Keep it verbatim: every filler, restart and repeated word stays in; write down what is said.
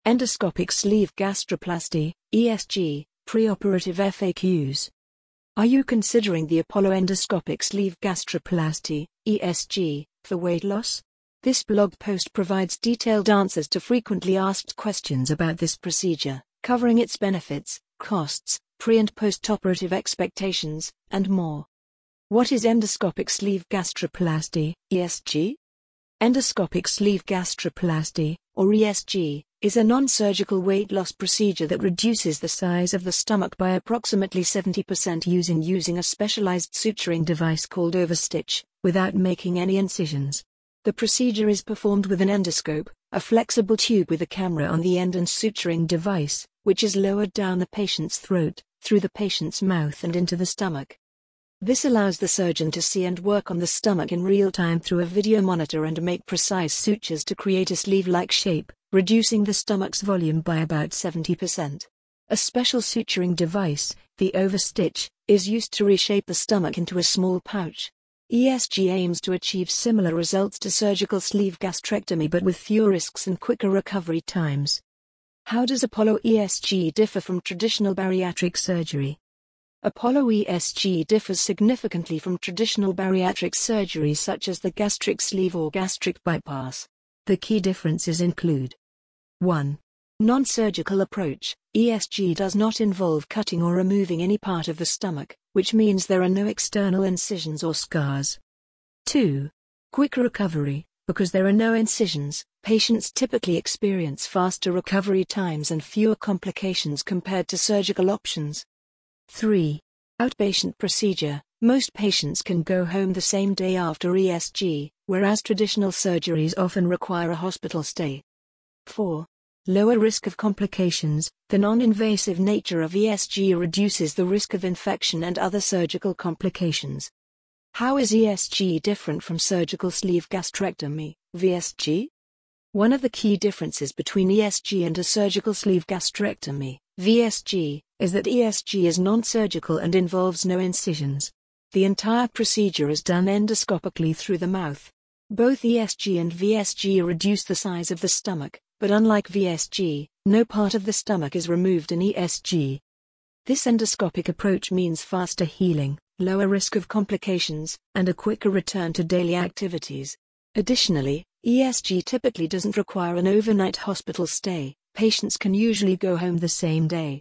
Endoscopic sleeve gastroplasty, E S G, preoperative F A Qs. Are you considering the Apollo endoscopic sleeve gastroplasty, E S G, for weight loss? This blog post provides detailed answers to frequently asked questions about this procedure, covering its benefits, costs, pre- and post-operative expectations, and more. What is endoscopic sleeve gastroplasty, E S G? Endoscopic sleeve gastroplasty, or E S G, is a non-surgical weight loss procedure that reduces the size of the stomach by approximately seventy percent using using a specialized suturing device called Overstitch, without making any incisions. The procedure is performed with an endoscope, a flexible tube with a camera on the end and suturing device, which is lowered down the patient's throat, through the patient's mouth and into the stomach. This allows the surgeon to see and work on the stomach in real time through a video monitor and make precise sutures to create a sleeve-like shape, reducing the stomach's volume by about seventy percent. A special suturing device, the Overstitch, is used to reshape the stomach into a small pouch. E S G aims to achieve similar results to surgical sleeve gastrectomy but with fewer risks and quicker recovery times. How does Apollo E S G differ from traditional bariatric surgery? Apollo E S G differs significantly from traditional bariatric surgery such as the gastric sleeve or gastric bypass. The key differences include: one. Non-surgical approach. E S G does not involve cutting or removing any part of the stomach, which means there are no external incisions or scars. two. Quick recovery. Because there are no incisions, patients typically experience faster recovery times and fewer complications compared to surgical options. three. Outpatient procedure. Most patients can go home the same day after E S G, whereas traditional surgeries often require a hospital stay. four. Lower risk of complications. The non-invasive nature of E S G reduces the risk of infection and other surgical complications. How is E S G different from surgical sleeve gastrectomy, V S G? One of the key differences between E S G and a surgical sleeve gastrectomy, V S G, is that E S G is non-surgical and involves no incisions. The entire procedure is done endoscopically through the mouth. Both E S G and V S G reduce the size of the stomach, but unlike V S G, no part of the stomach is removed in E S G. This endoscopic approach means faster healing, lower risk of complications, and a quicker return to daily activities. Additionally, E S G typically doesn't require an overnight hospital stay. Patients can usually go home the same day.